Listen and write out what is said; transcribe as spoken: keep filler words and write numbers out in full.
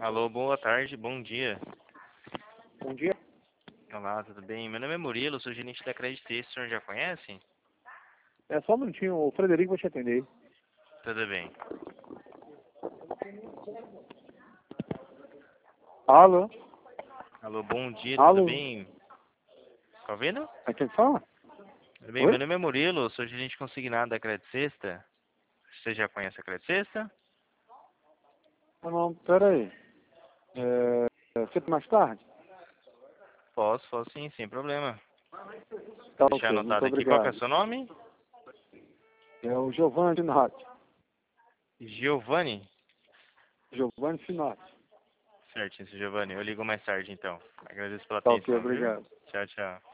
Alô, boa tarde, bom dia. Bom dia. Olá, tudo bem? Meu nome é Murilo, sou gerente da Credit Suisse, o senhor já conhece? É só um minutinho, o Frederico vai te atender. Tudo bem. Alô? Alô, bom dia, tudo Alô? bem? Tá ouvindo? Atenção? Tudo bem, meu Oi? nome é Murilo, sou gerente consignado da Credit Sexta. Você já conhece a Credit Sexta? Ah, não, pera aí. É, é, sempre mais tarde? Posso, posso sim, sem problema. Tá Deixar ok, muito anotado aqui, qual que é o obrigado. seu nome? É o Giovanni Finati. Giovanni? Giovanni Finati. Certinho, seu Giovanni, eu ligo mais tarde então. Agradeço pela Tá ok, atenção, viu? obrigado. Tchau, tchau.